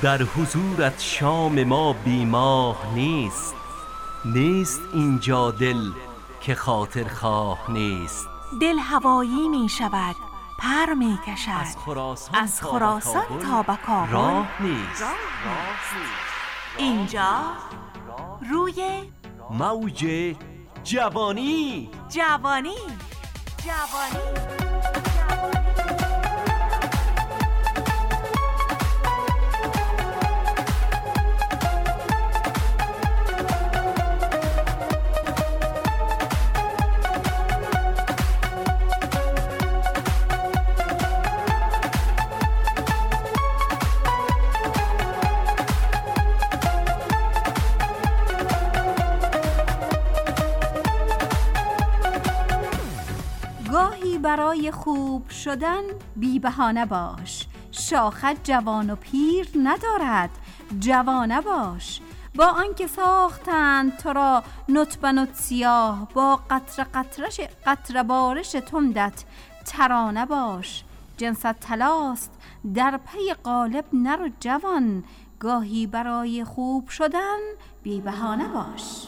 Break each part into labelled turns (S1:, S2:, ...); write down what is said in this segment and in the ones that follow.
S1: در حضورت شام ما بیماه نیست. نیست اینجا دل که خاطر خواه نیست.
S2: دل هوایی می شود، پر می کشد، از خراسان تا به کابل
S1: راه نیست.
S2: اینجا روی
S1: موج جوانی.
S2: جوانی.
S3: گاهی برای خوب شدن بی بهانه باش. شاخت جوان و پیر ندارد، جوانه باش. با آنکه ساختند تو را نطبه نط سیاه، با قطره بارش تندت ترانه باش. جنست طلاست در پی غالب نر و جوان، گاهی برای خوب شدن بی بهانه باش.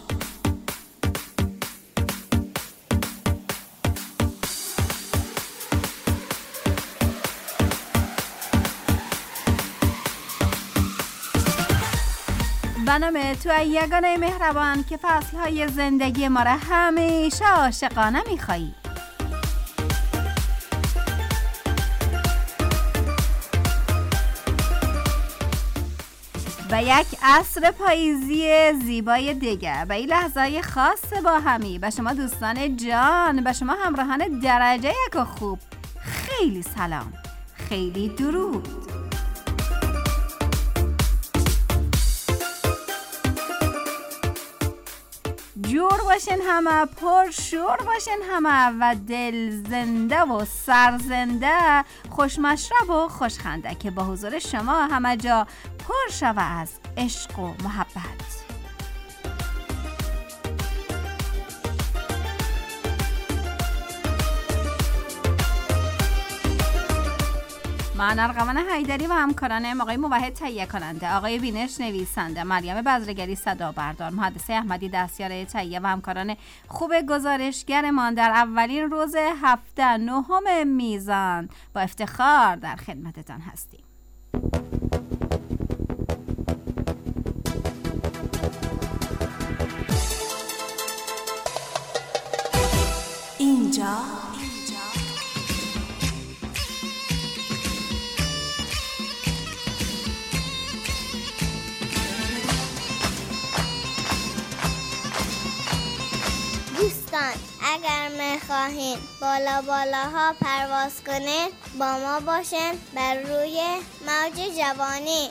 S3: بنامه تو یگانه مهربان که فصلهای زندگی ما را همیشه عاشقانه میخوایی. و یک عصر پاییزی زیبای دیگه، به این لحظه خاص با همی، به شما دوستان جان، به شما همراهان درجه یک و خوب، خیلی سلام، خیلی درود. جور باشین همه، پر شور باشین همه و دل زنده و سرزنده، خوشمشرب و خوشخنده که با حضور شما همه جا پر شوه از عشق و محبت. من ارغوان حیدری و همکارانم آقای موحد تهیه کننده، آقای بینش نویسنده، مریم بذرگری صدا بردار، مهندس احمدی دستیار تهیه و همکاران خوب گزارشگرمان در اولین روز هفته 9 میزان با افتخار در خدمتتان هستیم.
S2: اینجا
S4: دوستان اگر میخواهین بالاها پرواز کنین با ما باشین بر روی موج جوانی.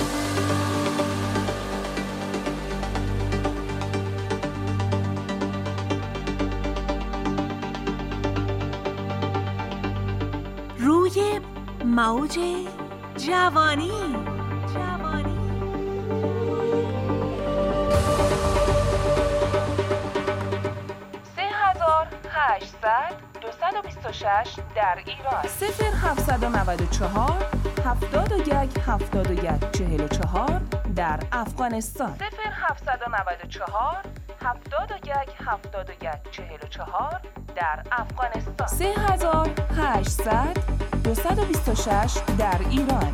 S2: روی موج جوانی.
S5: 226 در ایران 0794 71 44 در افغانستان 0794 71 44 در افغانستان 3800 226 در ایران.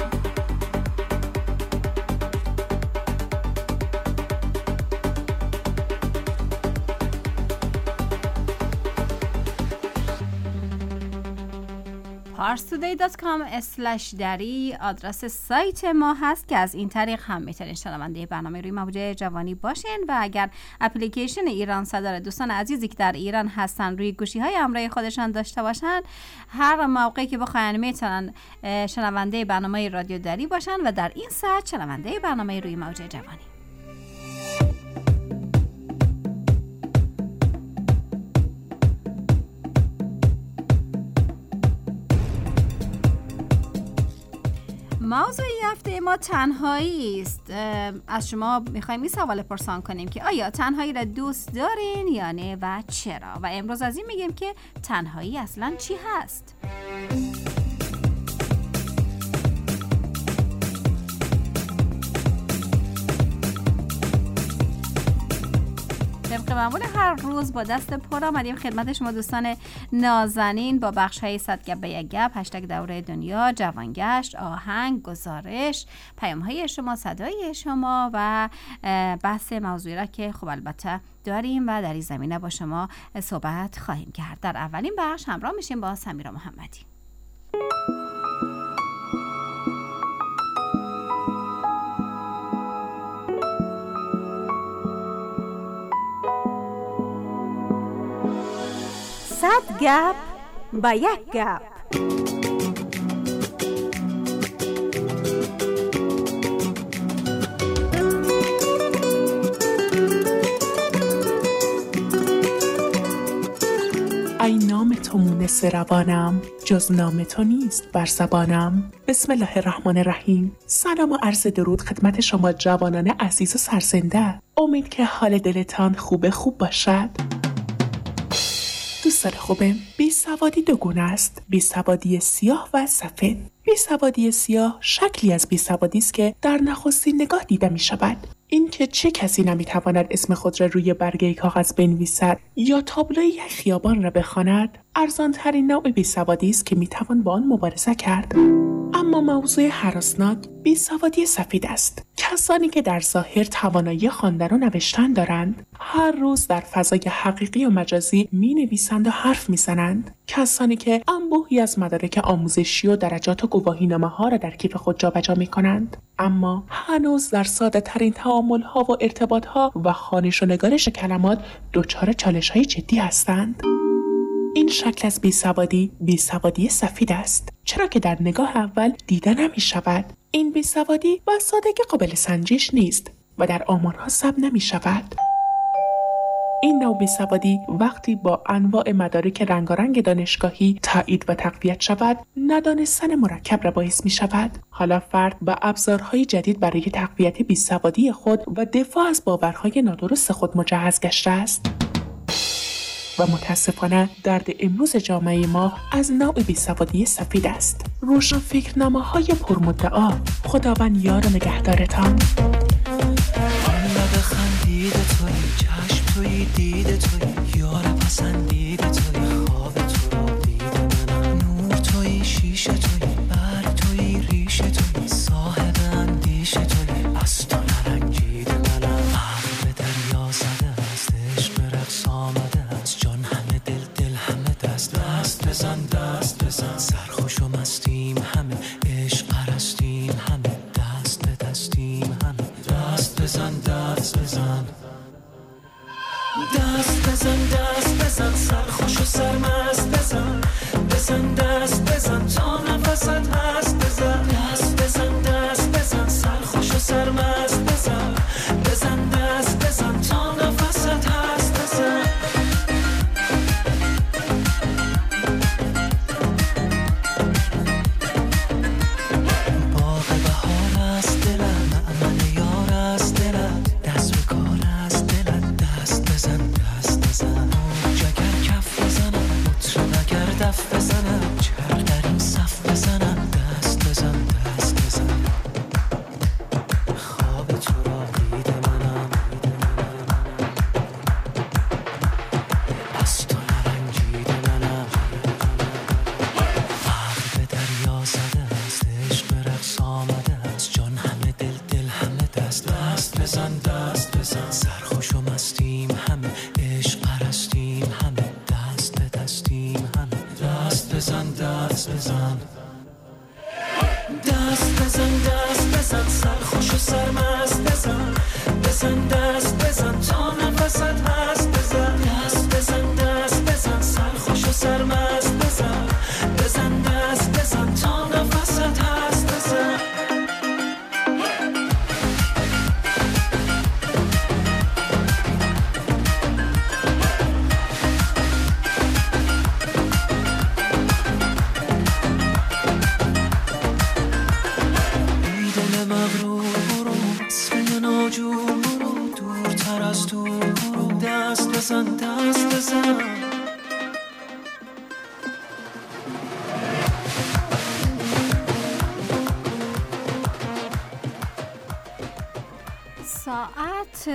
S3: parstoday.com/dari آدرس سایت ما هست که از این طریق هم میتونید شنونده برنامه روی موج جوانی باشین و اگر اپلیکیشن ایران صدا دوستان عزیزی که در ایران هستن روی گوشی های همراه خودشان داشته باشن، هر موقعی که بخواین میتونن شنونده برنامه رادیو دری باشن و در این ساعت شنونده برنامه روی موج جوانی. موضوع هفته ما تنهایی است. از شما میخوایم این سوال پرسان کنیم که آیا تنهایی را دوست دارین یا نه و چرا؟ و امروز از این میگیم که تنهایی اصلا چی هست؟ معمول هر روز با دست پر آمدیم خدمت شما دوستان نازنین با بخش‌های 100 گپ به یک گپ، هشتگ دوره دنیا، جوانگشت، آهنگ، گزارش، پیام‌های شما، صدای شما و بحث موضوعی را که خب البته داریم و در این زمینه با شما صحبت خواهیم کرد. در اولین بخش همراه میشیم با سمیرا محمدی.
S2: صد گپ با یک گپ.
S6: ای نام تو مونس روانم، جز نام تو نیست بر زبانم. بسم الله الرحمن الرحیم. سلام و عرض درود خدمت شما جوانان عزیز و سرزنده. امید که حال دلتان خوب باشد. دوستان خوبم، بیسوادی دو گونه است، بیسوادی سیاه و سفید. بیسوادی سیاه شکلی از بیسوادی است که در نخستین نگاه دیده می شود. این که چه کسی نمیتواند اسم خود را روی برگه کاغذ بنویسد یا تابلوی یک خیابان را بخواند، ارزان‌ترین نوع بیسوادی است که میتوان با آن مبارزه کرد. اما موضوع هراسناک بیسوادی سفید است. کسانی که در ظاهر توانایی خواندن و نوشتن دارند، هر روز در فضای حقیقی و مجازی می‌نویسند و حرف می‌زنند. کسانی که انبوهی از مدارک آموزشی و درجات و گواهینامه‌ها را در کیف خود جابجا می‌کنند، اما هنوز در ساده‌ترین تعامل‌ها و ارتباط‌ها و خوانش و نگارش کلمات دچار چالش‌های جدی هستند. این شکل از بیسوادی سفید است، چرا که در نگاه اول دیده نمی شود. این بیسوادی با سادگی قابل سنجش نیست و در آمارها ثبت نمی شود. این نوع بیسوادی وقتی با انواع مدارک رنگارنگ دانشگاهی تایید و تقویت شود، ندانستن مرکب را باعث می شود. حالا فرد با ابزارهای جدید برای تقویت بیسوادی خود و دفاع از باورهای نادرست خود مجهز گشته است. و متاسفانه درد امروز جامعه ما از نوع بیسوادی سفید است. روشنفکرنامه‌های پرمدعا. خداوند یار و نگهدارتان.
S7: خندید توی چشم توی دید توی یار پسندید توی خواب تو رو دید منم نور توی شیشه توی برگ توی ریشه توی صاحب اندیشه توی از تو نرنگید منم عقل به دریا زده است عشق به رقص آمده است جان همه دل همه دست بزن سرخوش و مستیم همه عشق پرستیم همه دست به دستیم همه دست بزن سرخوش و سرمست بزن تا نفست هست بزن سرخوش و سرمست بزن تا نفست هست باغ بهار است دلم معمل یار است دلم دست به کار است دلم دست بزن جگر کف بزنم مطرب اگر دف بزنم چرخ در این صف بزنم دست بزن خواب تو را دید منم از تو نرنجید منم عقل به دریا زده است عشق به رقص آمده است جان همه دل همه دست بزن سرخوش و مستیم همه عشق پرستیم همه دست به دستیم همه دست بزن سرخوش و سرمست بزن تا نفست هست بزن سرخوش و سرمست بزن تا نفست هست دست بزن
S3: ساعت ساعت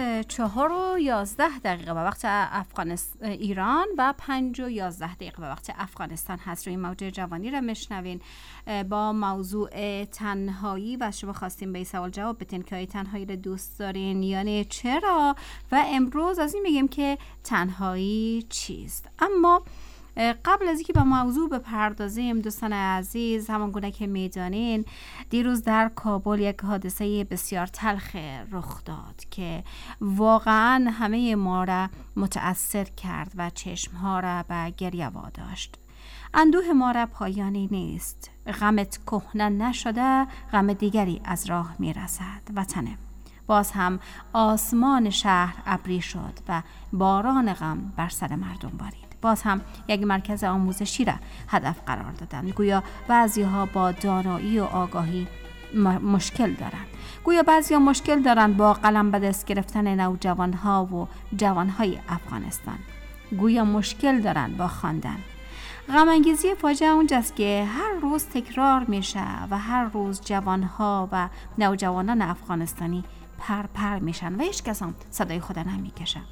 S3: 4:11 به وقت ایران و 5:11 به وقت افغانستان هست. روی موج جوانی را میشنوین با موضوع تنهایی و شما خواستیم به این سوال جواب بدین که تنهایی را دوست دارین یعنی چرا، و امروز از این میگیم که تنهایی چیست. اما قبل از اینکه به موضوع بپردازیم دوستان عزیز، همون گونه که میدانین دیروز در کابل یک حادثه بسیار تلخ رخ داد که واقعا همه ما را متأثر کرد و چشمها را به گریه واداشت. اندوه ما را پایانی نیست، غمت کهنه نشده، غم دیگری از راه میرسد. وطنه، باز هم آسمان شهر ابری شد و باران غم بر سر مردم بارید. باز هم یک مرکز آموزشی را هدف قرار دادند. گویا بعضی‌ها با دانایی و آگاهی مشکل دارند. گویا بعضی‌ها مشکل دارند با قلم به دست گرفتن نوجوان‌ها و جوان‌های افغانستان. گویا مشکل دارند با خواندن. غم انگیزی فاجعه اونجاست که هر روز تکرار میشه و هر روز جوان‌ها و نوجوانان افغانستانی پر میشن و هیچ کس هم صدای خود نمیکشه.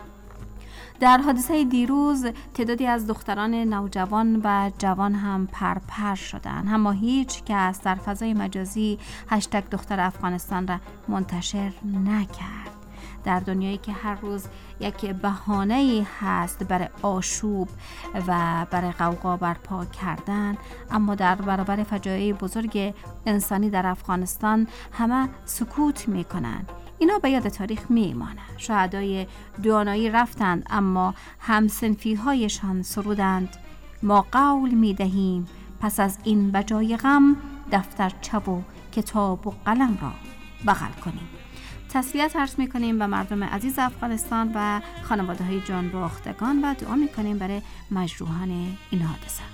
S3: در حادثه دیروز تعدادی از دختران نوجوان و جوان هم پر شدند، اما هیچ کس در فضای مجازی هشتگ دختر افغانستان را منتشر نکرد. در دنیایی که هر روز یک بهانه‌ای هست برای آشوب و برای غوغا برپا کردن، اما در برابر فجایع بزرگ انسانی در افغانستان همه سکوت میکنن. اینا به یاد تاریخ میمانه. شهدای دانایی رفتند اما همسنفی هایشان سرودند: ما قول میدهیم پس از این بجای غم، دفترچه و کتاب و قلم را بغل کنیم. تسلیت عرض میکنیم به مردم عزیز افغانستان و خانواده های جان باختگان و دعا میکنیم برای مجروحان این حادثه.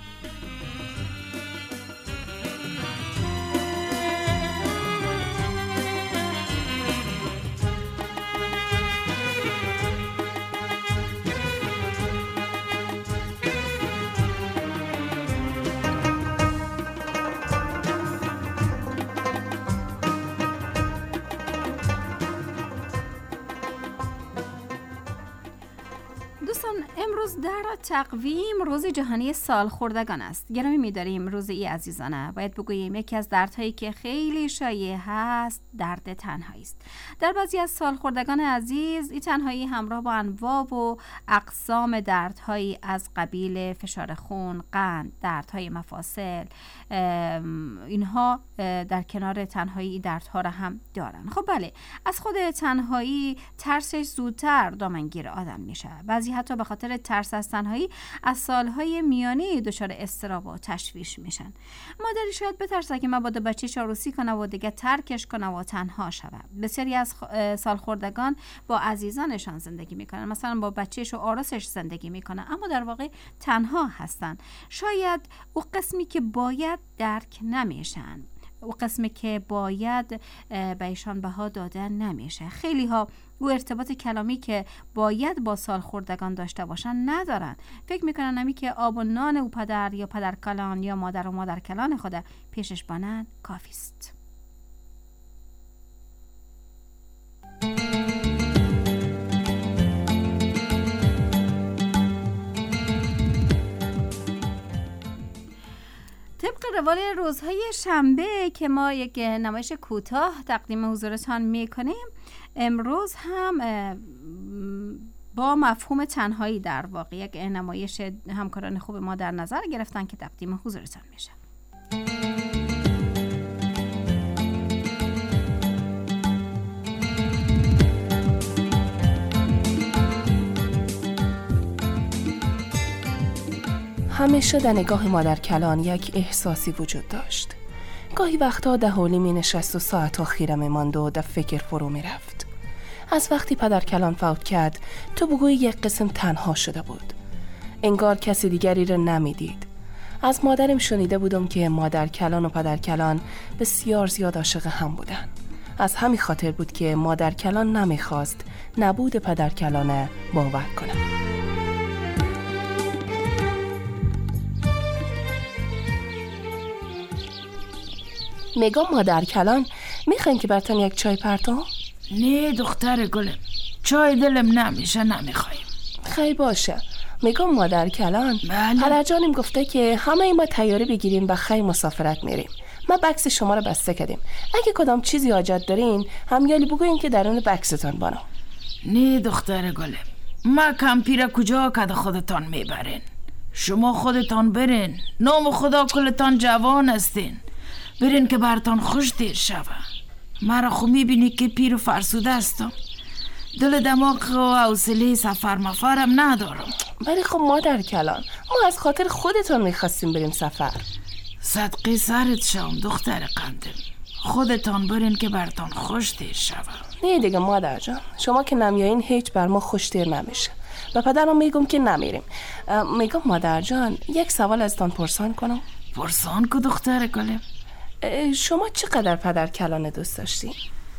S3: امروز در تقویم روز جهانی سالخوردگان است. گرامی می‌داریم روز ای عزیزانه باید بگوییم یکی از دردهایی که خیلی شایع هست درد تنهایی است. در بعضی از سالخوردگان عزیز این تنهایی همراه با انواع و اقسام دردهایی از قبیل فشار خون، قند، دردهای مفاصل، اینها در کنار تنهایی دردها را هم دارن. خب بله، از خود تنهایی ترسش زودتر دامنگیر آدم میشه. بعضی حتی به خاطر ترس از تنهایی از سالهای میانی دچار اضطراب و تشویش میشن. مادری شاید بترسه که مبادا بچه‌ش عروسی کنه و دیگه ترکش کنه و تنها شود. بسیاری از سالخوردگان با عزیزانشان زندگی میکنن، مثلا با بچه‌ش و عروسش زندگی میکنن، اما در واقع تنها هستن. شاید او قسمی که باید درک نمیشن، او قسمی که باید به ایشان بها داده نمیشه. خیلی ها او ارتباط کلامی که باید با سالخوردگان داشته باشن ندارن. فکر میکنن نمی که آب و نان او پدر یا پدر کلان یا مادر و مادر کلان خود پیشش بانن کافیست. طبق روال روزهای شنبه که ما یک نمایش کوتاه تقدیم حضورتان میکنیم، امروز هم با مفهوم تنهایی در واقع یک نمایش همکاران خوب ما در نظر گرفتن که تقدیم حضورتان میشه.
S5: همیشه در نگاه مادر کلان یک احساسی وجود داشت. گاهی وقتا ده حولی می نشست و ساعت خیره می ماند و در فکر فرو می رفت. از وقتی پدر کلان فوت کرد تو بگویی یک قسم تنها شده بود. انگار کسی دیگری را نمی دید. از مادرم شنیده بودم که مادر کلان و پدر کلان بسیار زیاد عاشق هم بودن. از همین خاطر بود که مادر کلان نمی خواست نبود پدر کلان باور کنه.
S8: میگم مادر کلان میخواین که براتون یک چای پرتم؟
S9: نه دختر گلم،
S8: چای دلم نمیشه نمیخوایم.
S5: خیلی باشه. میگم مادر کلان،
S8: بله.
S5: پدرجانم گفته که همه ما تیاری بگیریم و خیلی مسافرت میریم. ما بکس شما رو بسته کردیم. اگه کدام چیزی حاجت دارین همیالی بگوین که درون بکستان بانو.
S8: نه دختر گلم، ما کمپیره کجا کده خودتان میبرین؟ شما خودتان برین، نام خدا کلتان جوان هستین، برین که برتان خوش دیر شوه. مرا خو میبینی که پیر و فرسوده هستم، دل دماغ و حوصله سفر مفرم ندارم.
S5: ولی خب مادر کلان، ما از خاطر خودتان میخواستیم بریم سفر.
S8: صدقه سرت شم دختر قندم، خودتان برین که برتان خوش دیر شوه.
S5: نه دیگه مادر جان، شما که نمیایین هیچ بر ما خوش دیر نمیشه. به پدرم میگم که نمیریم. میگم مادر جان، یک سوال ازتان پرسان کنم؟
S8: پرسان که دختر گلم.
S5: شما چقدر پدر کلان دوست داشتی؟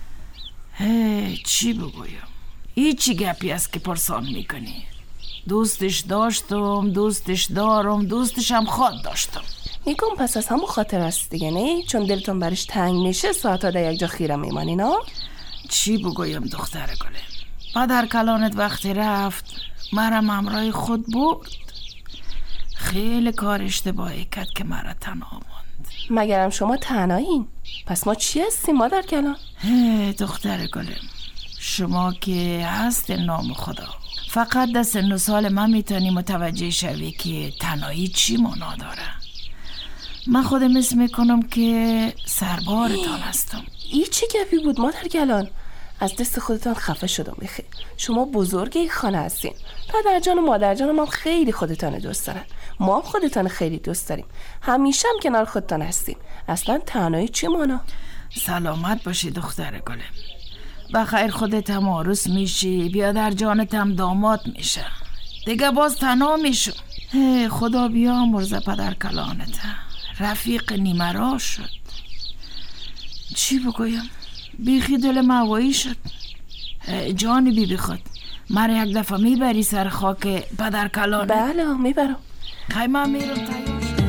S8: چی بگویم؟ هیچی گپی است که پرسان میکنی. دوستش داشتم، دوستش دارم، دوستش هم خود داشتم.
S5: میگم پس از همون خاطر است دیگه، نه؟ چون دلتون برش تنگ میشه ساعتا در یک جا خیره میمانی، نه؟
S8: چی بگویم دختر گلم؟ پدر کلانت وقتی رفت مرم همراه خود برد. خیلی کار اشتباهی کرد که مرا تنها ماند.
S5: مگرم شما تنهایین؟ پس ما چی هستیم مادر کلان؟
S8: دختر گلم، شما که هست نام خدا، فقط در سن و سال من میتونی متوجه شوی که تنهایی چی معنا داره. من خودم اسم میکنم که سربارتان هستم.
S5: ای چه گپی بود مادر کلان؟ از دست خودتان خفه شدم بخیر. شما بزرگ این خانه هستین. پدر جان و مادر جانم هم خیلی خودتان دوست دارن. ما هم خودتان خیلی دوست داریم. همیشه هم کنار خودتان هستیم. اصلا تنهایی چی مانا؟
S8: سلامت باشی دختر گلم. بخیر خودت هم عروس میشی، بیا در جانت هم داماد میشه، دیگه باز تنها میشم. خدا بیا مرزه پدر کلانت، رفیق نیمرا شد. چی بگویم؟ بیخی دل موایی شد. جانی بی خود، مرا یک دفعه میبری سر خاک پدر کلانت؟
S5: بله میبرم.
S8: خیلی من میرم تیار شد.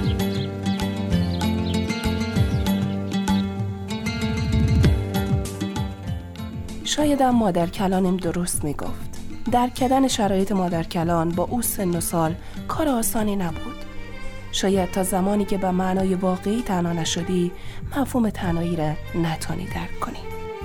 S5: شاید هم مادر کلانم درست میگفت. درک کردن شرایط مادر کلان با او سن و سال کار آسانی نبود. شاید تا زمانی که به معنای واقعی تنها نشدی مفهوم تنهایی را نتانی درک کنی.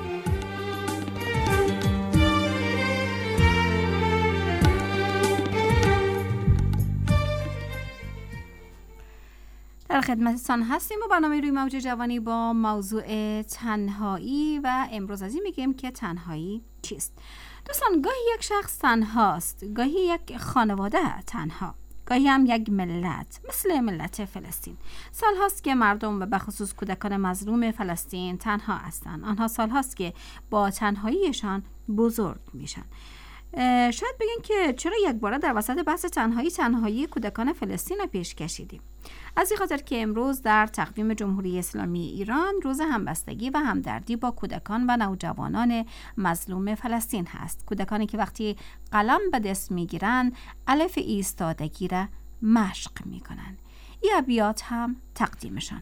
S3: در خدمتتان هستیم با برنامه روی موج جوانی با موضوع تنهایی و امروز از این میگیم که تنهایی چیست. دوستان، گاهی یک شخص تنهاست، گاهی یک خانواده تنها، گاهی هم یک ملت مثل ملت فلسطین. سال هاست که مردم و به خصوص کودکان مظلوم فلسطین تنها هستند. آنها سال هاست که با تنهاییشان بزرگ میشن. شاید بگین که چرا یک باره در وسط بحث تنهایی کودکان فلسطین رو پیش کشیدیم؟ از این خاطر که امروز در تقویم جمهوری اسلامی ایران روز همبستگی و همدردی با کودکان و نوجوانان مظلوم فلسطین هست. کودکانی که وقتی قلم به دست میگیرن الف ایستادگی را مشق میکنن. این ابیات هم تقدیمشان: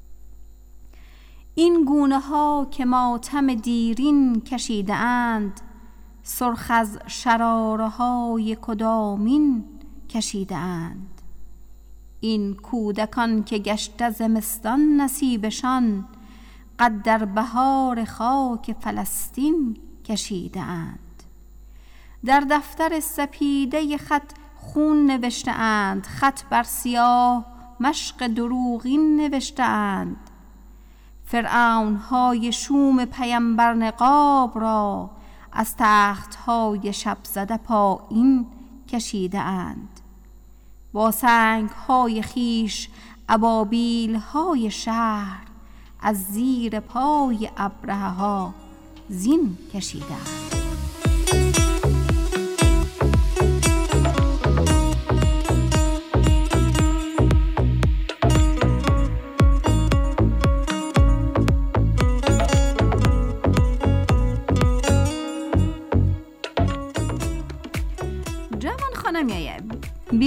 S3: این گونه ها که ماتم دیرین کشیده اند، سرخ از شراره های کدامین کشیده اند. این کودکان که گشته زمستان نصیبشان، قد در بهار خاک فلسطین کشیده اند. در دفتر سپیده خط خون نوشته اند، خط بر سیاه مشق دروغین نوشته اند. فرعون های شوم پیمبر نقاب را، از تخت های شب زده پایین کشیده اند. با سنگ های خیش ابابیل های شهر، از زیر پای ابرهه ها زین کشیده اند.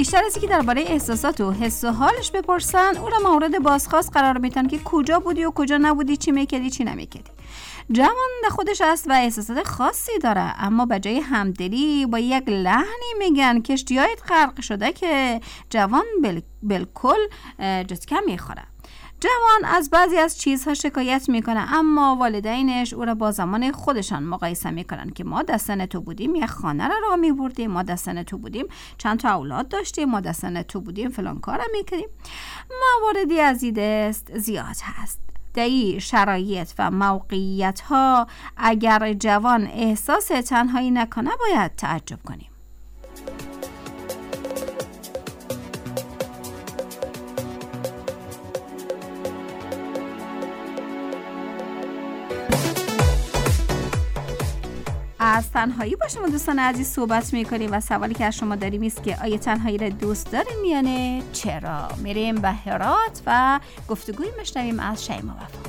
S3: بیشتر از اینکه درباره احساسات و حس و حالش بپرسن، او را مورد بازخواست قرار میدن که کجا بودی و کجا نبودی، چی میکردی چی نمیکردی. جوان خودش است و احساسات خاصی داره، اما به جای همدلی با یک لحنی میگن کشتیایت غرق شده که جوان بالکل جسکه میخوره. جوان از بعضی از چیزها شکایت میکنه، اما والدینش او را با زمان خودشان مقایسه میکنن که ما در سن تو بودیم یک خانه را راه میبردیم، ما در سن تو بودیم چند تا اولاد داشتیم، ما در سن تو بودیم فلان کار میکردیم. مواردی از این دست زیاد هست. در این شرایط و موقعیت ها اگر جوان احساس تنهایی نکنه باید تعجب کنیم. از تنهایی با شما دوستان عزیز صحبت میکنیم و سوالی که از شما داریم است که آیا تنهایی را دوست دارین یا نه؟ چرا؟ میریم به هرات و گفتگوی میشنویم از شیما وفا.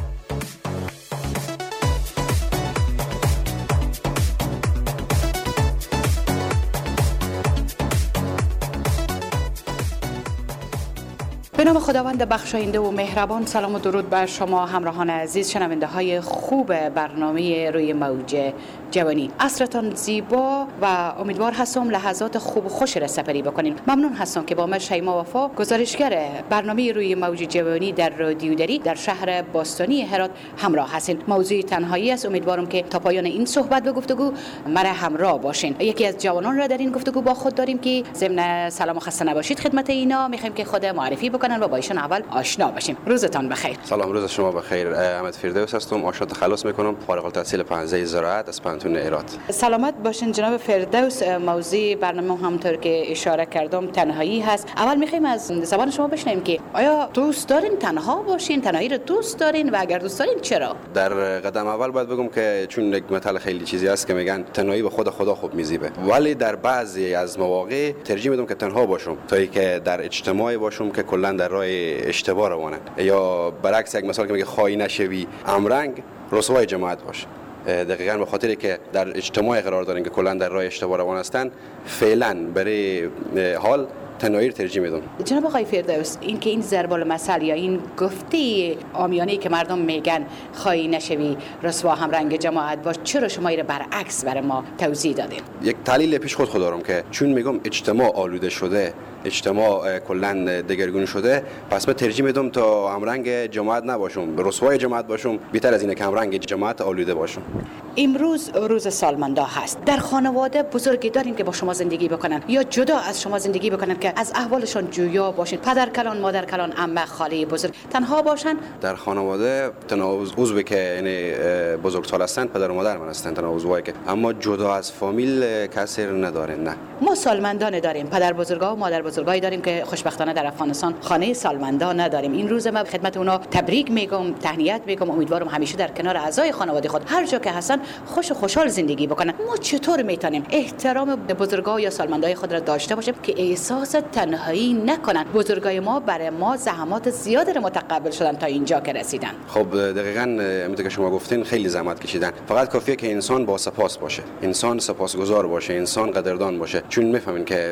S9: به نام خداوند بخشاینده و مهربان، سلام و درود بر شما همراهان عزیز، شنونده های خوب برنامه روی موج جوانی. عصرتان زیبا و امیدوار هستم لحظات خوب و خوش را سپری بکنین. ممنون هستم که با من شیما وفا، گزارشگر برنامه روی موج جوانی در رادیو دری در شهر باستانی هرات همراه هستین. موضوع تنهایی است. امیدوارم که تا پایان این صحبت و گفتگو مرا همراه باشین. یکی از جوانان را در این گفتگو با خود داریم که ضمن سلام و خسته نباشید خدمت اینا میخوایم که خود معرفی بکنن و با ایشون اول آشنا بشیم. روزتان بخیر.
S10: سلام، روز شما بخیر. احمد فردوس هستم، آشنا تخلص میکنم، فارغ التحصیل پانزه زراعت از پانتون هرات.
S9: سلامت باشین جناب فردوس. موضوع برنامه همونطور که اشاره کردم تنهایی هست. اول میخوایم از زبان شما بشنویم که آیا دوست دارین تنها باشین؟ تنهایی رو دوست دارین و اگر دوست دارین چرا؟
S10: در قدم اول باید بگم که چون یک مثل خیلی چیزی هست که میگن تنهایی به خدا خوب میزیبه، ولی در بعضی از مواقع ترجیح میدم که تنها باشم تا اینکه در اجتماعی باشم که کلا در راه اشتباه روانه، یا برعکس یک مثال که میگه خواهی نشوی امرنگ رسوای جماعت باش. دقیقاً به خاطری که در اجتماعی قرار دارن که کلا در راه اشتباه روان هستن، فعلا برای حال تنهایی رو ترجیح میدم.
S9: جناب آقای فردوس، این که این ضرب المثل یا این گفته عامیانه که مردم میگن خواهی نشوی رسوا هم رنگ جماعت باش، چرا شما این برعکس برای ما توضیح دادین؟
S10: یک تحلیل پیش خود دارم که چون میگم اجتماع آلوده شده، اجتماع کلا دگرگون شده، پس من ترجیح میدم تا همرنگ جماعت نباشم، رسوای جماعت باشم، بهتر از اینه که همرنگ جماعت آلوده باشم.
S9: امروز روز سالمندا هست. در خانواده بزرگی دارین که با شما زندگی بکنن یا جدا از شما زندگی بکنن که از احوالشون جویا باشین؟ پدر کلان، مادر کلان، عمه، خاله بزرگ تنها باشن؟
S10: در خانواده تنها عضوی که یعنی بزرگسال هستن پدر و مادر من هستن، تنها عضوایی که، اما جدا از فامیل کسی ندارن. نه،
S9: ما سالمندان داریم، پدر بزرگا و مادر بزرگایی داریم که خوشبختانه در افغانستان خانه سالمندان نداریم. این روز ما خدمت اونا تبریک میگم، تهنیت میگم. امیدوارم همیشه در کنار اعضای خانواده خود هر جا که هستن خوش و خوشحال زندگی بکنن. ما چطور میتونیم احترام بزرگا یا سالمندای خود را داشته باشیم که احساس تنهایی نکنن؟ بزرگای ما برای ما زحمات زیادی رو متقبل شدن تا اینجا که رسیدن.
S10: خب دقیقاً همونطور که شما گفتین خیلی زحمت کشیدن. فقط کافیه که انسان با سپاس باشه، انسان سپاسگزار باشه، انسان قدردان باشه. چون میفهمین که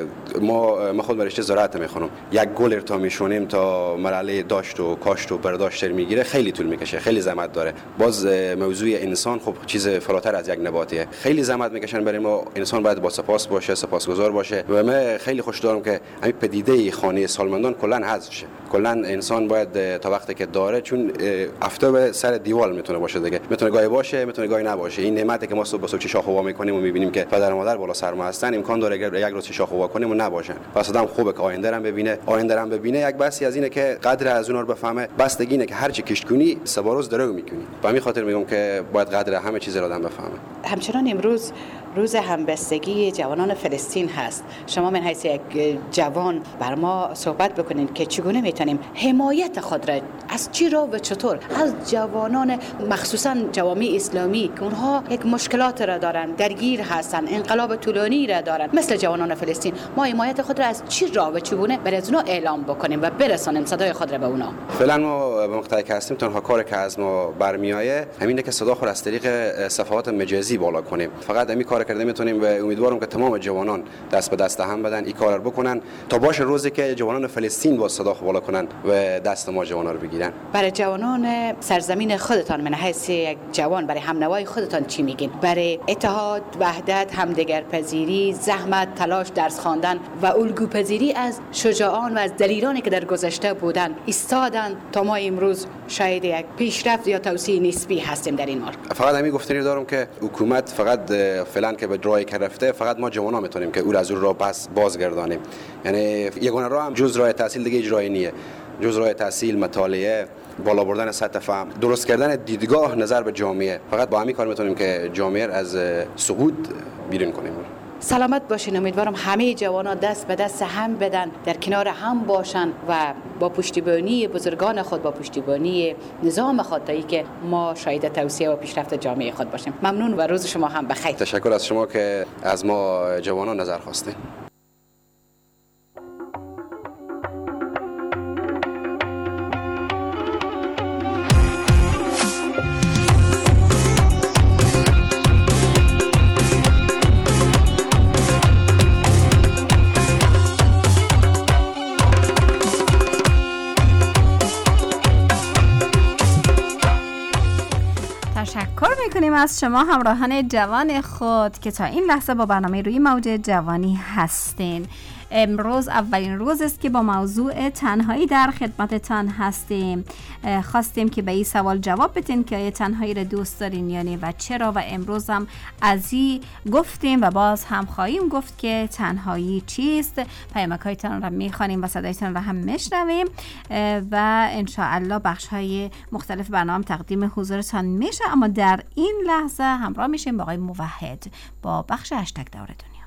S10: ما خود برشته زراعت میخونم، یک گل ارتا میشونیم تا مرحله داشت و کاشت و برداشت میگیره خیلی طول میکشه، خیلی زحمت داره. باز موضوع انسان خب چیز فراتر از یک نباتیه، خیلی زحمت میکشن. برای ما انسان باید با سپاس باشه، سپاسگزار باشه. و من خیلی خوش دارم که همین پدیده خانه سالمندان کلا حذف شه. کلا انسان باید تا وقتی که داره، چون افتاد سر دیوال میتونه باشه دیگه، میتونه گاهی باشه، میتونه گاهی نباشه. این نعمتی که ما صبح چشا خواب میکنیم و میبینیم که پدر و مادر بالا سر ما هستن، امکان داره یک روز چشا خواب کنیم و نباشن. پس آدم خوبه که آینده رو ببینه. یک بحثی از اینه که قدر از اونها رو بفهمه. بستگی اینه که هر چی کشت کنی سباروز درو میکنی. به همین خاطر میگم که باید قدر همه چیز رو آدم بفهمه.
S9: همچنان امروز روز همبستگی جوانان فلسطین هست. شما من حیث یک جوان بر ما صحبت بکنید که چگونه میتونیم حمایت خود را از چی را و چطور از جوانان مخصوصا جوامع اسلامی که اونها یک مشکلات را دارن، درگیر هستن، انقلاب طولانی را دارن، مثل جوانان فلسطین، ما حمایت خود را از چی را و چگونه برای اونا اعلام بکنیم و برسانیم صدای خود را به اونا؟
S10: فعلا ما به مقطعی که هستیم تنها کاری که از ما برمیایه همینه که صدا خود از طریق صفحات مجازی بالا کنیم. فقط همین کار کرده میتونیم و امیدوارم که تمام جوانان دست به دست هم بدن، این کار رو بکنن تا باشه روزی که جوانان فلسطین با صدا بالا کنن و دست ما جوانا رو بگیرن.
S9: برای جوانان سرزمین خودتان من حیث یک جوان برای همنوای خودتان چی میگین؟ برای اتحاد، وحدت، همدیگرپذیری، زحمت، تلاش، درس خواندن و الگوپذیری از شجاعان و از دلیرانی که در گذشته بودن ایستادن تا ما امروز شاید یک پیشرفت یا توسعه نسبی هستیم در این مورد.
S10: فقط همین گفتنی دارم که حکومت فقط فعلا که به راه که رفته، فقط ما جوانا میتونیم که او از اون راه پس بازگردانیم. یعنی یگانه راه هم جز راه تحصیل دیگه اجرایی نیه، جز راه تحصیل، مطالعه، بالا بردن سطح فهم، درست کردن دیدگاه نظر به جامعه. فقط با همین کار میتونیم که جامعه از سقوط بیرون کنیم.
S9: سلامت باشین. امیدوارم همه جوانان دست به دست هم بدن، در کنار هم باشن و با پشتیبانی بزرگان خود، با پشتیبانی نظام خود، تا اینکه ما شاهد توسعه و پیشرفت جامعه خود باشیم. ممنون و روز شما هم بخیر.
S10: تشکر از شما که از ما جوانان نظر خواستین.
S3: تشکر میکنیم از شما همراهان جوان خود که تا این لحظه با برنامه روی موج جوانی هستین. امروز اولین روز است که با موضوع تنهایی در خدمتتان هستیم. خواستیم که به این سوال جواب بدین که آیا تنهایی را دوست دارین یا نه و چرا، و امروز هم از این گفتیم و باز هم خواهیم گفت که تنهایی چیست. پیامک‌هایتان را میخوانیم و صدایتان را هم میشنویم و انشاءالله بخش‌های مختلف برنامه تقدیم حضورتان میشه. اما در این لحظه همراه میشیم با آقای موحد با بخش هشتگ دور دنیا.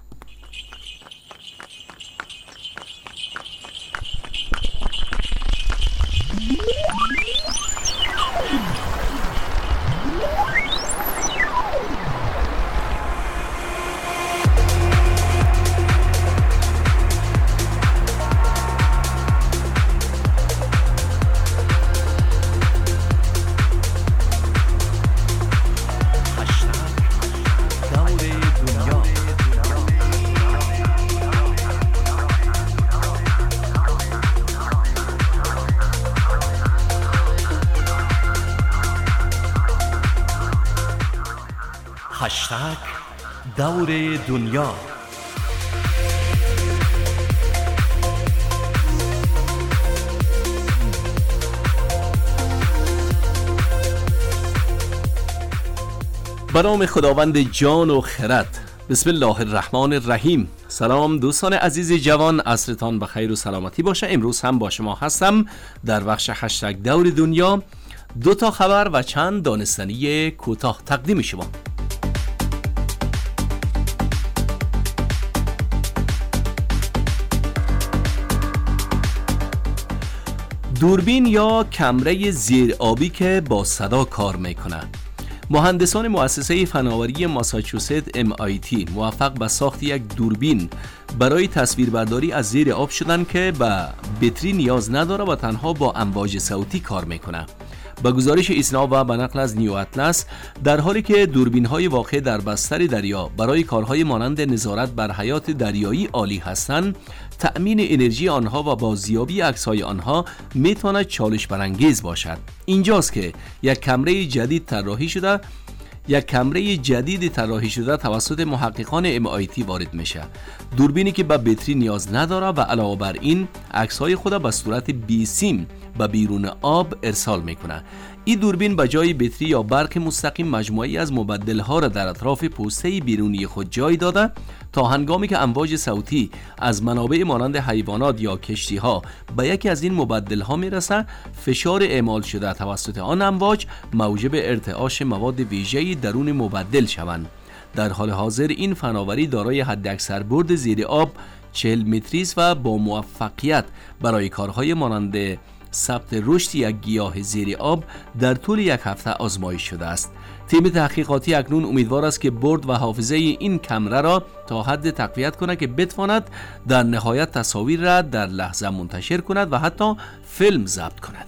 S1: هشتگ دور دنیا. به نام خداوند جان و خرد. بسم الله الرحمن الرحیم. سلام دوستان عزیز جوان، عصرتان بخیر و سلامتی باشه. امروز هم با شما هستم در بخش هشتگ دور دنیا. 2 تا خبر و چند دانستنی کوتاه تقدیم شما. دوربین یا کمره زیرآبی که با صدا کار میکنه. مهندسان مؤسسه فناوری ماساچوست MIT موفق به ساخت یک دوربین برای تصویربرداری از زیر آب شدن که به بطری نیاز نداره و تنها با امواج صوتی کار میکنه. با گزارش ایسنا و به نقل از نیو اطلس، در حالی که دوربین‌های واقع در بستر دریا برای کارهای مانند نظارت بر حیات دریایی عالی هستند، تأمین انرژی آنها و بازیابی عکس‌های آنها میتواند چالش برانگیز باشد. اینجاست که یک کمره جدید طراحی شده توسط محققان MIT وارد میشه. دوربینی که به بطری نیاز نداره و علاوه بر این عکس‌های خود به صورت بیسیم به بیرون آب ارسال میکنه. این دوربین به جای بطری یا برق مستقیم مجموعی از مبدل‌ها را در اطراف پوسته بیرونی خود جای داده تا هنگامی که امواج صوتی از منابع مانند حیوانات یا کشتی‌ها به یکی از این مبدل‌ها میرسه، فشار اعمال شده توسط آن امواج موجب ارتعاش مواد ویژه‌ای درون مبدل شوند. در حال حاضر این فناوری دارای حداکثر برد زیر آب 40 متری است و با موفقیت برای کارهای مانند ثبت رشد یک گیاه زیر آب در طول 1 هفته آزمایش شده است. تیم تحقیقاتی اکنون امیدوار است که برد و حافظه این کمره را تا حد تقویت کند که بتواند در نهایت تصاویر را در لحظه منتشر کند و حتی فیلم ضبط کند.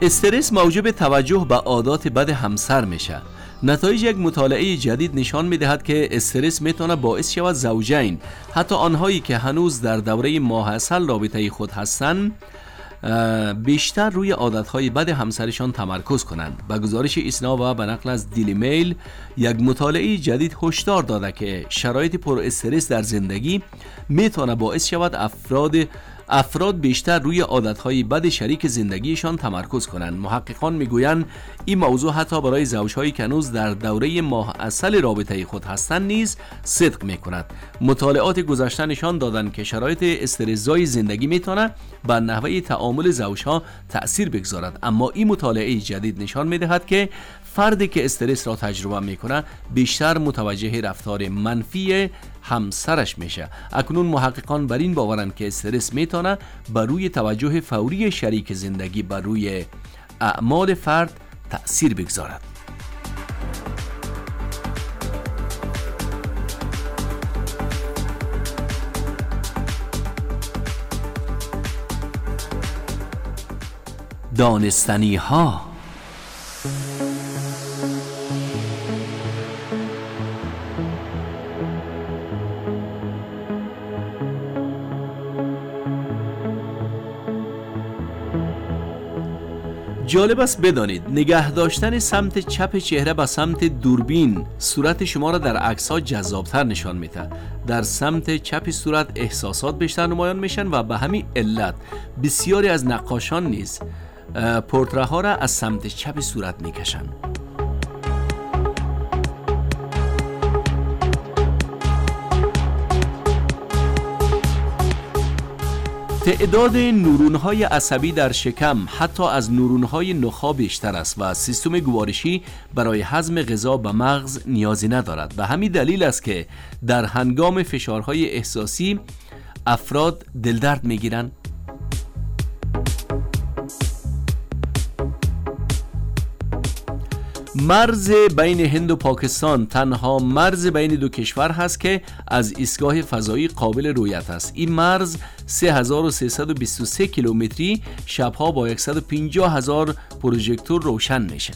S1: استرس موجب توجه به عادات بد همسر میشه. نتایج یک مطالعه جدید نشان میدهد که استرس میتونه باعث شود زوجین، حتی آنهایی که هنوز در دوره ماحصل رابطه خود هستند، بیشتر روی عادتهای بد همسرشان تمرکز کنند. به گزارش ایسنا و به نقل از دیلی میل، یک مطالعه جدید هشدار داده که شرایط پر استرس در زندگی میتونه باعث شود افراد بیشتر روی عادتهای بد شریک زندگیشان تمرکز کنند. محققان میگویند این موضوع حتی برای زوجهایی که هنوز در دوره ماحصل رابطه خود هستند نیز صدق میکند. مطالعات گذشته نشان دادند که شرایط استرس‌زای زندگی میتونه بر نحوه تعامل زوجها تأثیر بگذارد، اما این مطالعه جدید نشان میدهد که فردی که استرس را تجربه میکنه بیشتر متوجه رفتار منفی همسرش میشه. اکنون محققان بر این باورند که استرس میتونه بر روی توجه فوری شریک زندگی بر روی اعمال فرد تأثیر بگذارد. دانستنی ها. جالب است بدانید نگه داشتن سمت چپ چهره به سمت دوربین صورت شما را در عکس‌ها جذاب‌تر نشان میده. در سمت چپ صورت احساسات بیشتر نمایان میشن و به همین علت بسیاری از نقاشان نیز پورتره‌ها را از سمت چپ صورت میکشند. تعداد نورون‌های عصبی در شکم حتی از نورون‌های نخاع بیشتر است و سیستم گوارشی برای هضم غذا به مغز نیازی ندارد. به همین دلیل است که در هنگام فشارهای احساسی افراد دلدرد می‌گیرند. مرز بین هند و پاکستان تنها مرز بین دو کشور هست که از ایستگاه فضایی قابل رویت است. این مرز 3323 کیلومتری شبها با 150,000 پروژکتور روشن میشه.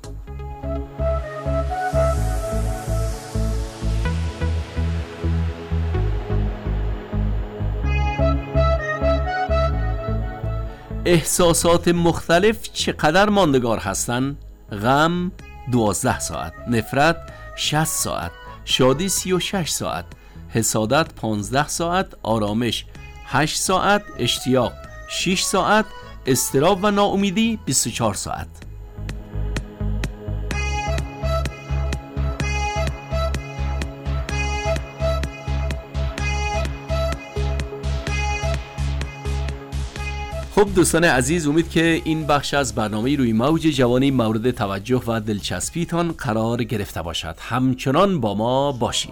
S1: احساسات مختلف چقدر ماندگار هستند؟ غم 12 ساعت، نفرت 60 ساعت، شادی 36 ساعت، حسادت 15 ساعت، آرامش 8 ساعت، اشتیاق 6 ساعت، اضطراب و ناامیدی 24 ساعت. خب دوستان عزیز، امید که این بخش از برنامه روی موج جوانی مورد توجه و دلچسپیتان قرار گرفته باشد. همچنان با ما باشید.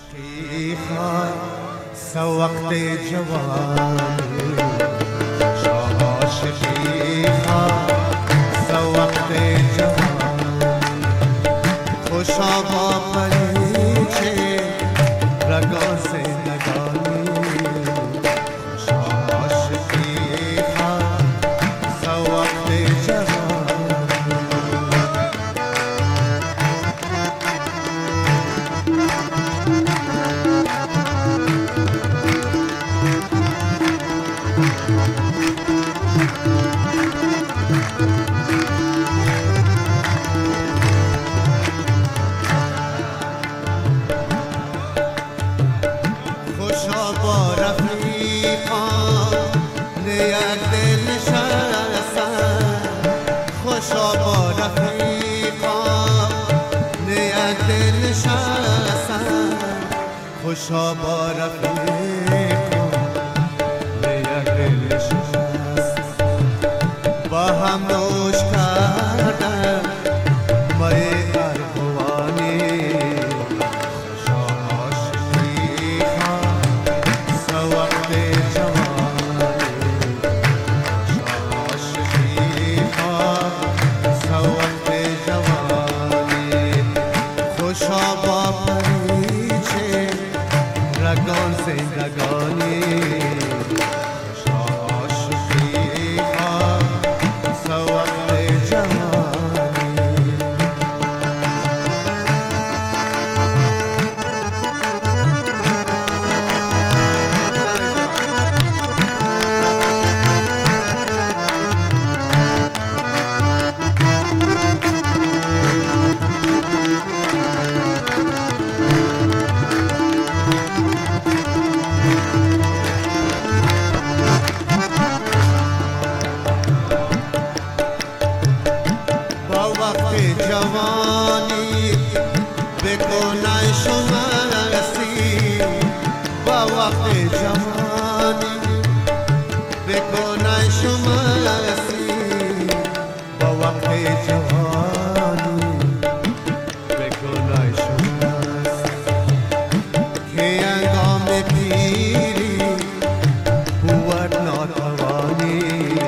S11: خوشا با رفیقان لیک دل نشست، با هم نوش کردن مای ارغوانی. خوشا عاشقی خان سوقت جوانی، خوشا عاشقی خان سوقت جوانی. خوشا با رگان زندگانی، خوشا عاشقی خان سوقت جوانی بکنای شما رسی با وقت جوانی بکنای شما رسی با وقت جوانی بکنای شما رسی که انگام پیری قوت ناتوانی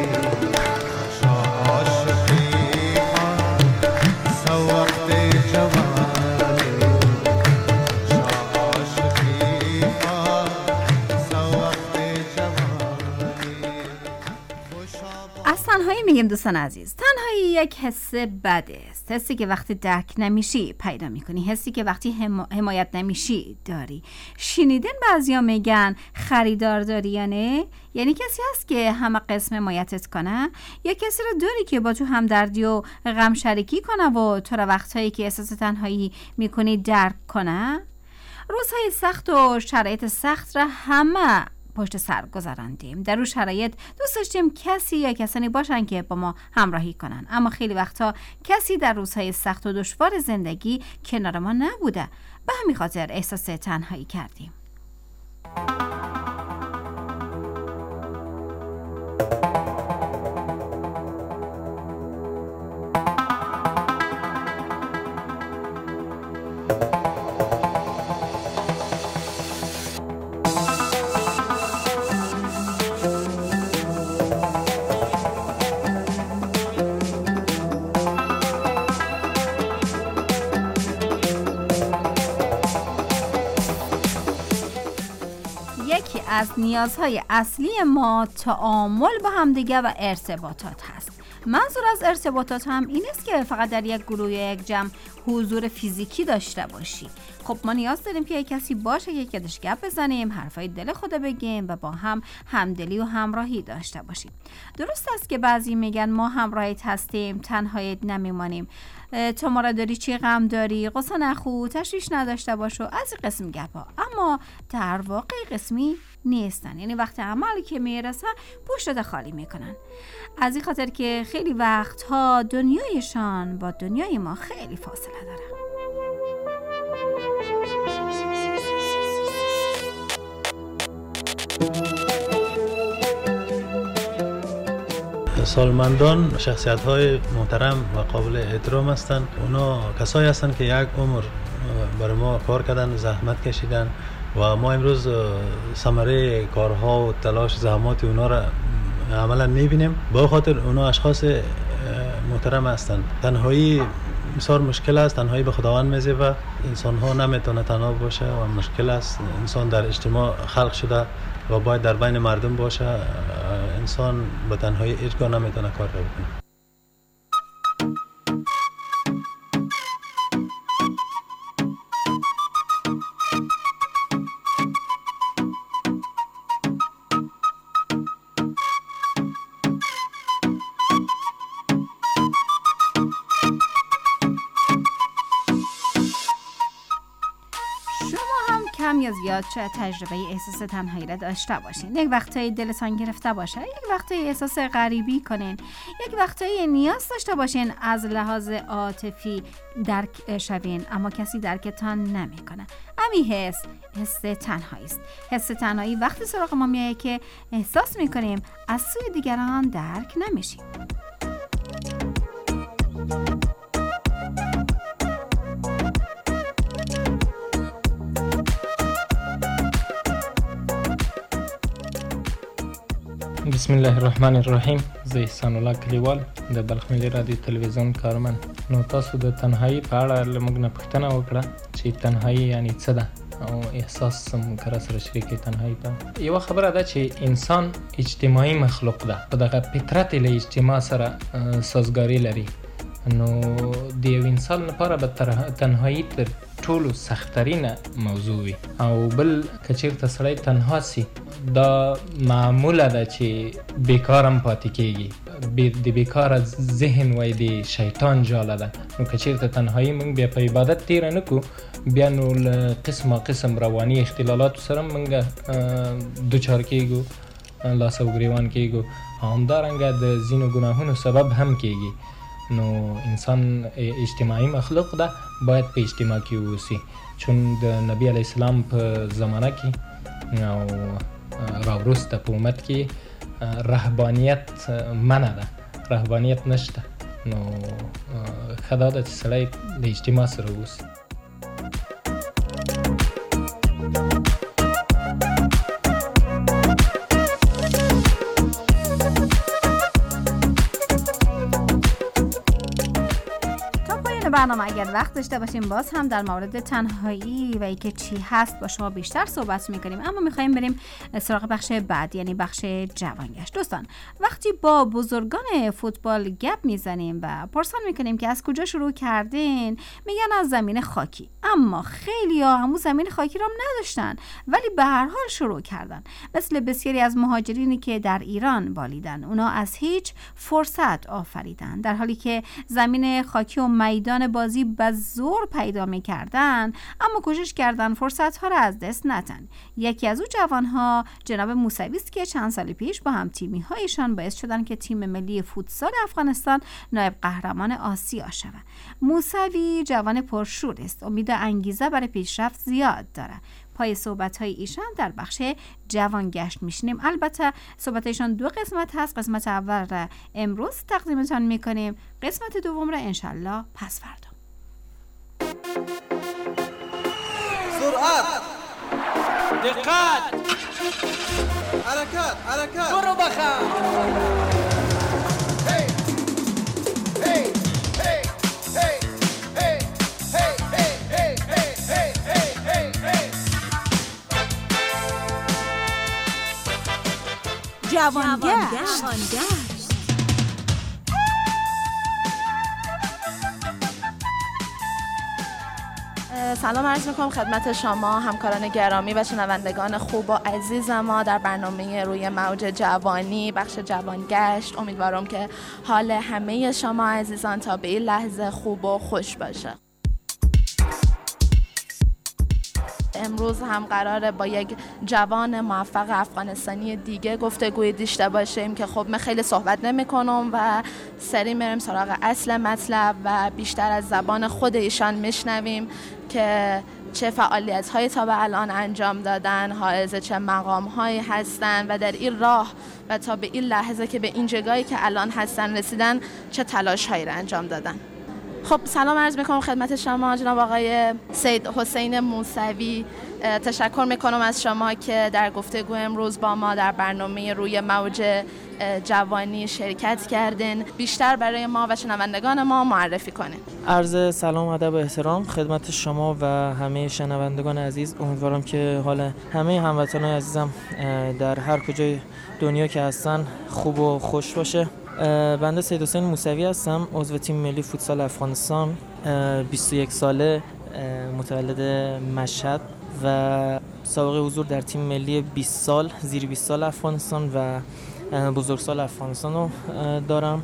S3: تنهایی میگیم دوستان عزیز، تنهایی یک حس بده است، حسی که وقتی درک نمیشی پیدا میکنی، حسی که وقتی حمایت نمیشی داری. شنیدن بعضیا میگن خریدار داری یا نه؟ یعنی کسی هست که همه قسم حمایتت کنه، یا کسی رو داری که با تو همدردی و غم شریکی کنه و تو رو وقتهایی که احساس تنهایی میکنی درک کنه؟ روزهای سخت و شرایط سخت را همه پشت سر گذراندیم. در اون شرایط دوست داشتیم کسی یا کسانی باشن که با ما همراهی کنن، اما خیلی وقتا کسی در روزهای سخت و دشوار زندگی کنار ما نبوده. به همین خاطر احساس تنهایی کردیم. از نیازهای اصلی ما تعامل با همدیگه و ارتباطات هست. منظور از ارتباطات هم این است که فقط در یک گروه یا یک جمع حضور فیزیکی داشته باشی. خب ما نیاز داریم که یک کسی باشه که داشت گپ بزنیم، حرفای دل خود بگیم و با هم همدلی و همراهی داشته باشیم. درست است که بعضی میگن ما همراهیت هستیم، تنهاییت نمیمانیم، تو ما را داری چی غم داری، قصه نخو، تشویش نداشته باشو، از این قسم گپا. اما در واقع قسمی نیستن، یعنی وقت عملی که میرسه پشت خالی میکنن. از این خاطر که خیلی وقتها دنیایشان با دنیای ما خیلی فاصله داره.
S12: سالمندان شخصیت‌های محترم و قابل احترام هستند. اونا کسایی هستند که یک عمر برای ما کار کردن، زحمت کشیدن و ما امروز ثمره کارها و تلاش زحمات اونا را عملا می‌بینیم. با خاطر اونا اشخاص محترم هستند. تنهایی بسیار مشکل است، تنهایی به خداوند میزه و انسان ها نمیتونه تنها باشه و مشکل است. انسان در اجتماع خلق شده و باید در بین مردم باشه. انسان به تنهایی هیچگاه نمیتونه کار بکنه.
S3: کم یا زیاد شاید تجربه احساس تنهایی را داشته باشین. یک وقتایی دلتان گرفته باشه، یک وقتایی احساس غریبی کنین، یک وقتایی نیاز داشته باشین از لحاظ عاطفی درک شوین اما کسی درکتان نمیکنه. همین حس تنهایی است. حس تنهایی وقتی سراغ ما میاد که احساس میکنیم از سوی دیگران درک نمیشیم.
S13: بسم الله الرحمن الرحیم. زه احسان الله کلیوال د بلخ ملي رادیو تلویزیون کارمن. نو تاسو د تنهایی په اړه لمږ نه پوښتنه وکړه چې تنهایی یعنی څه ده او احساس هم کره سره شریکي تنهایی په یو خبره ده چې انسان اجتماعي مخلوق ده، په دغه فطرت له اجتماع سره سازګاری لري. نو د یو انسان لپاره به تنهایی تر ټولو سخترینه موضوع وي او بل کچیرته سړی تنها سي دا معموله ده چې بیکارم پاتې کیږي. د بیکاره ذهن وای د شیطان جاله ده. نو کچیرته تنهایی موږ بیا په عبادت تیره نه کو، بیا نو له قسم رواني اختلالاتو سره موږ دوچار کیږو، لاس او ګریوان کیږو، همدارنګه د ځینو ګناهونو سبب هم کیږي. نو انسان اجتماعي مخلوق ده، باید په اجتماع کې اوسي. چون د نبی علیه السلام په زمانه کې او راوروسته په امت کې رهبانیت منع ده، رهبانیت نشته. نو ښه دا ده چې سړی د اجتماع سره اوسي.
S3: برنامه اگر وقت داشته باشیم باز هم در مورد تنهایی و اینکه چی هست با شما بیشتر صحبت میکنیم، اما میخوایم بریم سراغ بخش بعد، یعنی بخش جوانگشت. دوستان، وقتی با بزرگان فوتبال گپ میزنیم و پرسان میکنیم که از کجا شروع کردین، میگن از زمین خاکی. اما خیلی ها همون زمین خاکی رو نداشتن ولی به هر حال شروع کردن، مثل بسیاری از مهاجرینی که در ایران بالیدن. اونا از هیچ فرصت آفریدن، در حالی که زمین خاکی و میدان بازی به زور پیدا می‌کردن، اما کوشش کردن فرصت‌ها را از دست ندن. یکی از او جوان‌ها جناب موسوی است که چند سال پیش با هم تیمی‌هایشان باعث شدن که تیم ملی فوتسال افغانستان نایب قهرمان آسیا شود. موسوی جوان پرشور است، امید و انگیزه برای پیشرفت زیاد دارد. پای صحبت‌های ایشان در بخش جوانگشت میشنیم. البته صحبت‌هایشان دو قسمت هست. قسمت اول را امروز تقدیمتان میکنیم، قسمت دوم را انشالله پس فردا.
S14: سرعت، دقت، حرکت، برو بخم.
S2: جوانگشت.
S5: سلام عرض میکنم خدمت شما همکاران گرامی و شنوندگان خوب و عزیز ما در برنامه روی موج جوانی، بخش جوانگشت. امیدوارم که حال همه شما عزیزان تا به این لحظه خوب و خوش باشه. امروز هم قراره با یک جوان موفق افغانستانی دیگه گفتگوی داشته باشیم که خب من خیلی صحبت نمی کنم و سریع میریم سراغ اصل مطلب و بیشتر از زبان خود ایشان میشنویم که چه فعالیت هایی تا به الان انجام دادن، حائز چه مقام هایی هستن و در این راه و تا به این لحظه که به این جایی که الان هستن رسیدن چه تلاش هایی را انجام دادن. خب سلام عرض میکنم خدمت شما جناب آقای سید حسین موسوی. تشکر میکنم از شما که در گفتگو امروز با ما در برنامه روی موج جوانی شرکت کردین. بیشتر برای ما و شنوندگان ما معرفی کنین.
S15: عرض سلام و ادب و احترام خدمت شما و همه شنوندگان عزیز. امیدوارم که حال همه هموطنان عزیزم در هر کجای دنیا که هستن خوب و خوش باشه. بنده سید حسین موسوی هستم، عضو تیم ملی فوتسال افغانستان، 21 ساله، متولد مشهد و سابقه حضور در تیم ملی 20 سال، زیر 20 سال افغانستان و بزرگسال افغانستان رو دارم.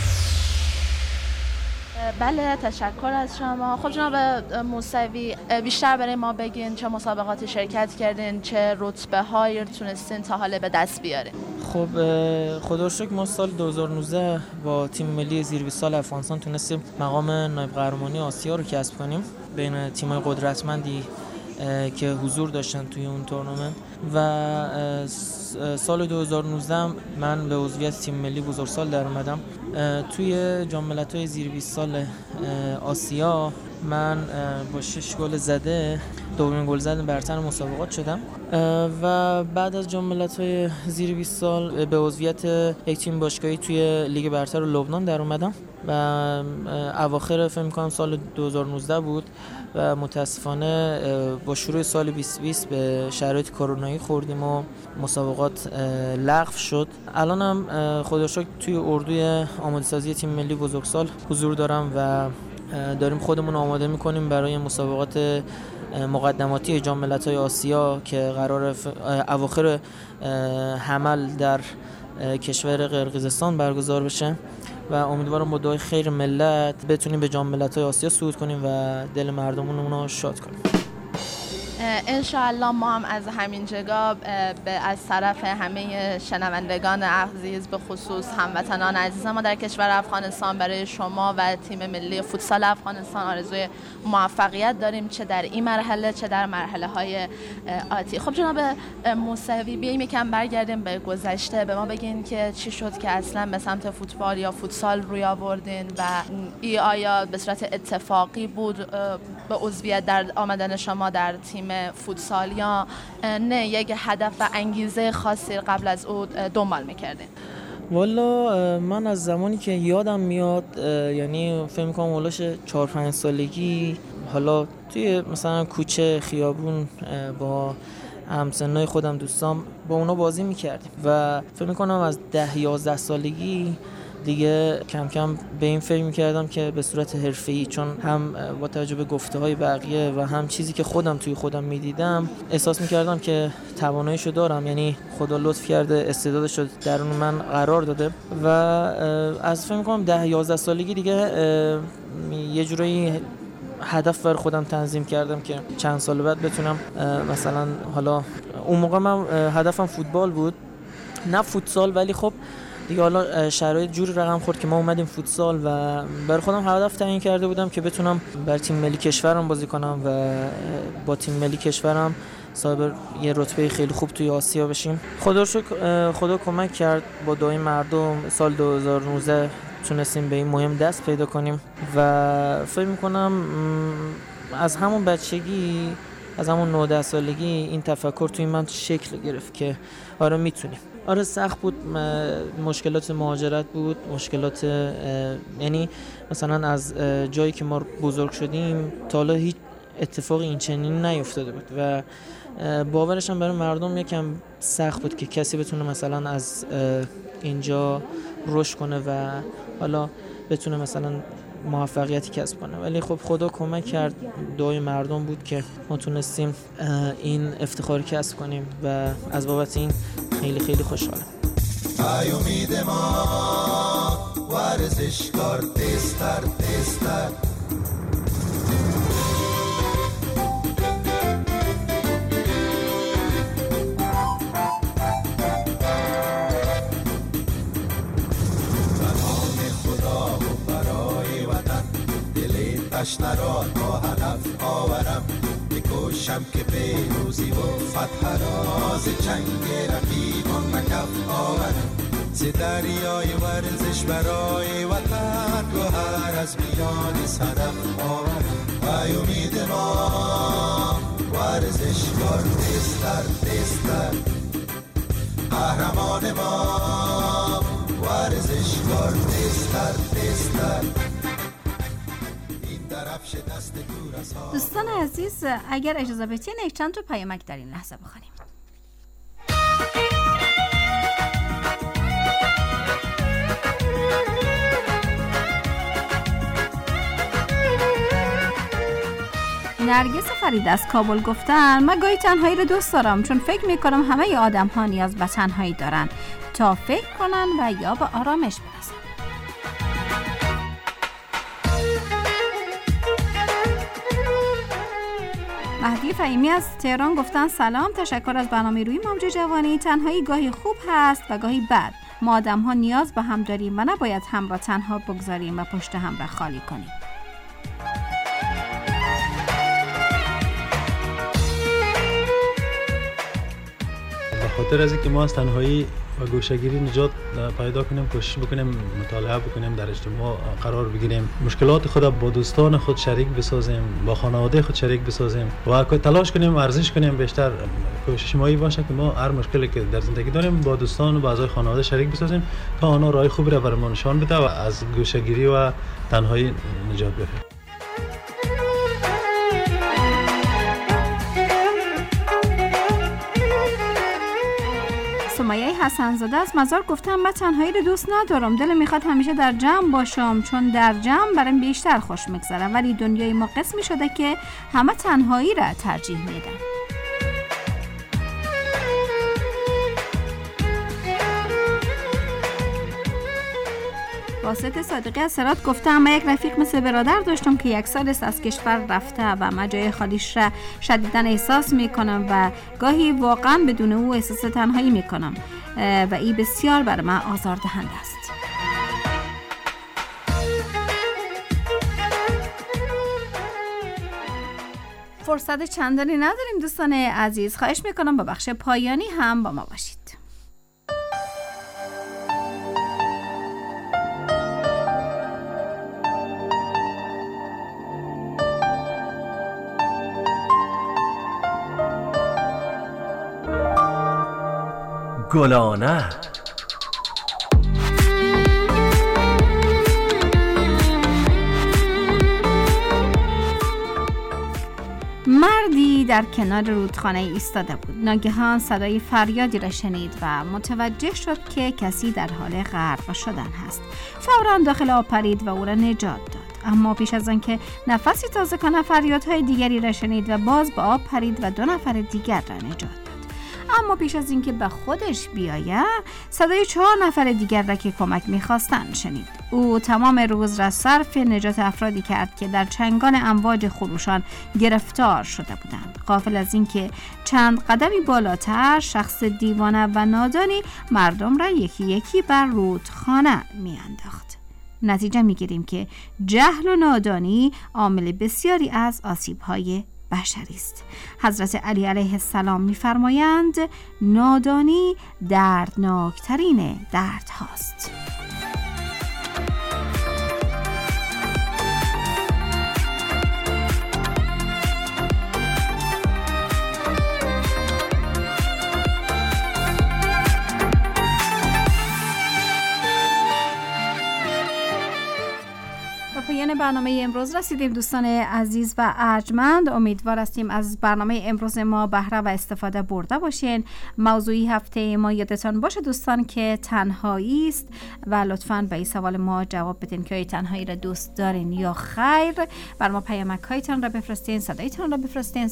S5: بله تشکر از شما. خب جناب موسوی بیشتر برای ما بگین چه مسابقاتی شرکت کردین، چه رتبه هایی تونستین تا حالا به دست بیارین؟
S15: خب خدا رو شکر ما سال 2019 با تیم ملی زیر 20 سال افغانستان تونستیم مقام نایب قهرمانی آسیا رو کسب کنیم بین تیم‌های قدرتمندی که حضور داشتن توی اون تورنمنت و سال 2019 من به عضویت تیم ملی بزرگسال در اومدم. توی جام ملت‌های زیر 20 سال آسیا من با 6 گل زده دومین گلزن برتر مسابقات شدم و بعد از جام ملت‌های زیر 20 سال به عضویت یک تیم باشگاهی توی لیگ برتر لبنان در اومدم و اواخر فکر می‌کنم سال 2019 بود و متاسفانه با شروع سال 2020 به شرایط کرونایی خوردیم و مسابقات لغو شد. الانم خدا رو شکر توی اردوی آماده‌سازی تیم ملی بزرگسال حضور دارم و داریم خودمون آماده می‌کنیم برای مسابقات مقدماتی جام ملت‌های آسیا که قرار اواخر حمل در کشور قرقیزستان برگزار بشه و امیدوارم با دعای خیر ملت بتونیم به جام ملت‌های آسیا صعود کنیم و دل مردممون رو شاد کنیم.
S16: انشاءالله ما هم از همین جگاه از طرف همه شنوندگان عزیز به خصوص هموطنان عزیز ما در کشور افغانستان برای شما و تیم ملی فوتسال افغانستان آرزوی موفقیت داریم، چه در این مرحله چه در مرحله های آتی. خب جناب موسوی، بیاییم یکم برگردیم به گذشته، به ما بگین که چی شد که اصلا به سمت فوتبال یا فوتسال روی آوردین و آیا به صورت اتفاقی بود به عضویت در آمدن شما در تیم فوتسال یا نه یک هدف و انگیزه خاصی قبل از او دنبال میکردین؟
S15: والا من از زمانی که یادم میاد، یعنی فکر میکنم ولش 4-5 سالگی، حالا توی مثلا کوچه خیابون با همسنای خودم دوستام با اونا بازی میکردیم و فکر میکنم از 10-11 سالگی دیگه کم کم به این فکر می‌کردم که به صورت حرفه‌ای، چون هم با توجه به گفته‌های بقیه و هم چیزی که خودم توی خودم می‌دیدم احساس می‌کردم که تواناییشو دارم، یعنی خدا لطف کرده استعدادش رو درون من قرار داده و از فکر می‌کنم 10-11 سالگی دیگه یه جورایی هدف بر خودم تنظیم کردم که چند سال بعد بتونم مثلا، حالا اون موقع من هدفم فوتبال بود نه فوتسال، ولی خب دیگه حالا شرایط جوری رقم خورد که ما اومدیم فوتسال و برای خودم هدف تعیین کرده بودم که بتونم برای تیم ملی کشورم بازی کنم و با تیم ملی کشورم صاحب یه رتبه خیلی خوب توی آسیا بشیم. خدا کمک کرد، با دعای مردم سال 2019 تونستیم به این مهم دست پیدا کنیم و فکر می‌کنم از همون بچگی، از همون 9-10 سالگی این تفکر توی من شکل گرفت که آره میتونیم. آره سخت بود، مشکلات مهاجرت بود، مشکلات، یعنی مثلا از جایی که ما بزرگ شدیم تا حالا هیچ اتفاقی این چنین نیفتاده بود و باورش هم برای مردم یکم سخت بود که کسی بتونه مثلا از اینجا رشد کنه و حالا بتونه مثلا موفقیتی کسب کنه، ولی خب خدا کمک کرد، دعای مردم بود که ما تونستیم این افتخار کسب کنیم و از بابت این خیلی خیلی خوشحالم.
S17: ای امید ما ورزشکار تیزتر تیزتر، تشنه را تا هدف آورم، بکوشم که پیروزی و فتح را ز چنگ رقیبان به کف آورم، ز دریای ورزش برای وطن گوهر از میان صدف آورم. ای امید ما ورزشکار تیزتر تیزتر، قهرمان ما ورزشکار تیزتر تیزتر.
S3: دوستان عزیز، اگر اجازه بدین یک چند تا پیامک در این لحظه بخونیم. نرگس فرید از کابل گفتن من گاهی تنهایی رو دوست دارم، چون فکر میکنم همه آدم ها نیاز به تنهایی دارن تا فکر کنن و یا به آرامش برسن. مهدی فهیمی از تهران گفتن سلام، تشکر از برنامه روی موج جوانی. تنهایی گاهی خوب هست و گاهی بد. ما آدم ها نیاز به هم داریم و نباید هم را تنها بگذاریم و پشت هم را خالی کنیم.
S12: به خاطر از اینکه ما از تنهایی و گوشه‌گیری نجات پیدا کنیم، کوشش بکنیم مطالعه بکنیم، در اجتماع قرار بگیریم، مشکلات خود با دوستان خود شریک بسازیم، با خانواده خود شریک بسازیم و تلاش کنیم ورزش کنیم. بیشتر کوشش ما باشه که ما هر مشکلی که در زندگی داریم با دوستان و اعضای خانواده شریک بسازیم تا آنها راه خوبی را برای ما نشان بده و از گوشه‌گیری و تنهایی نجات بپیچیم.
S3: سمیه حسن‌زاده از مزار گفتم من تنهایی رو دوست ندارم، دلم میخواد همیشه در جمع باشم، چون در جمع برام بیشتر خوش میگذره، ولی دنیای ما قسمی شده که همه تنهایی را ترجیح میدن. واسط صادقی از سرات گفته اما یک رفیق مثل برادر داشتم که 1 سال است از کشور رفته و من جای خالیش را شدیداً احساس میکنم و گاهی واقعا بدون او احساس تنهایی میکنم و این بسیار برای من آزاردهنده است. فرصت چندانی نداریم دوستان عزیز، خواهش میکنم با بخش پایانی هم با ما باشید.
S1: گلانه
S3: مردی در کنار رودخانه ایستاده بود. ناگهان صدای فریادی را شنید و متوجه شد که کسی در حال غرق شدن هست. فوراً داخل آب پرید و او را نجات داد. اما پیش از آنکه نفسی تازه کنه فریادهای دیگری را شنید و باز به آب پرید و 2 نفر دیگر را نجات داد. اما پیش از اینکه به خودش بیاید صدای 4 نفر دیگر را که کمک می‌خواستند شنید. او تمام روز را صرف نجات افرادی کرد که در چنگان امواج خروشان گرفتار شده بودند، غافل از اینکه چند قدمی بالاتر شخص دیوانه و نادانی مردم را یکی یکی بر رودخانه میانداخت. نتیجه میگیریم که جهل و نادانی عامل بسیاری از آسیب‌های بشری است. حضرت علی علیه السلام می‌فرمایند نادانی دردناکترین درد هاست. پایان برنامه امروز رسیدیم دوستان عزیز و ارجمند. امیدوار هستیم از برنامه امروز ما بهره و استفاده برده باشین. موضوعی هفته ما یادتان باشه دوستان که تنهایی است و لطفاً به این سوال ما جواب بدین که تنهایی را دوست دارین یا خیر. بر ما پیامک هایتان را بفرستین، صدایتان را بفرستین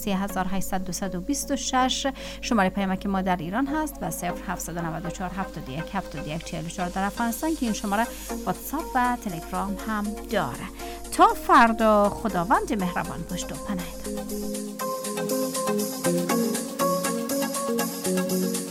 S3: 3800 شماره پیامک ما در ایران هست و 0794 71 71 44 در افغانستان که این شماره واتساپ و تلگرام هم داره. تا فردا خداوند مهربان پشت و پناهتان.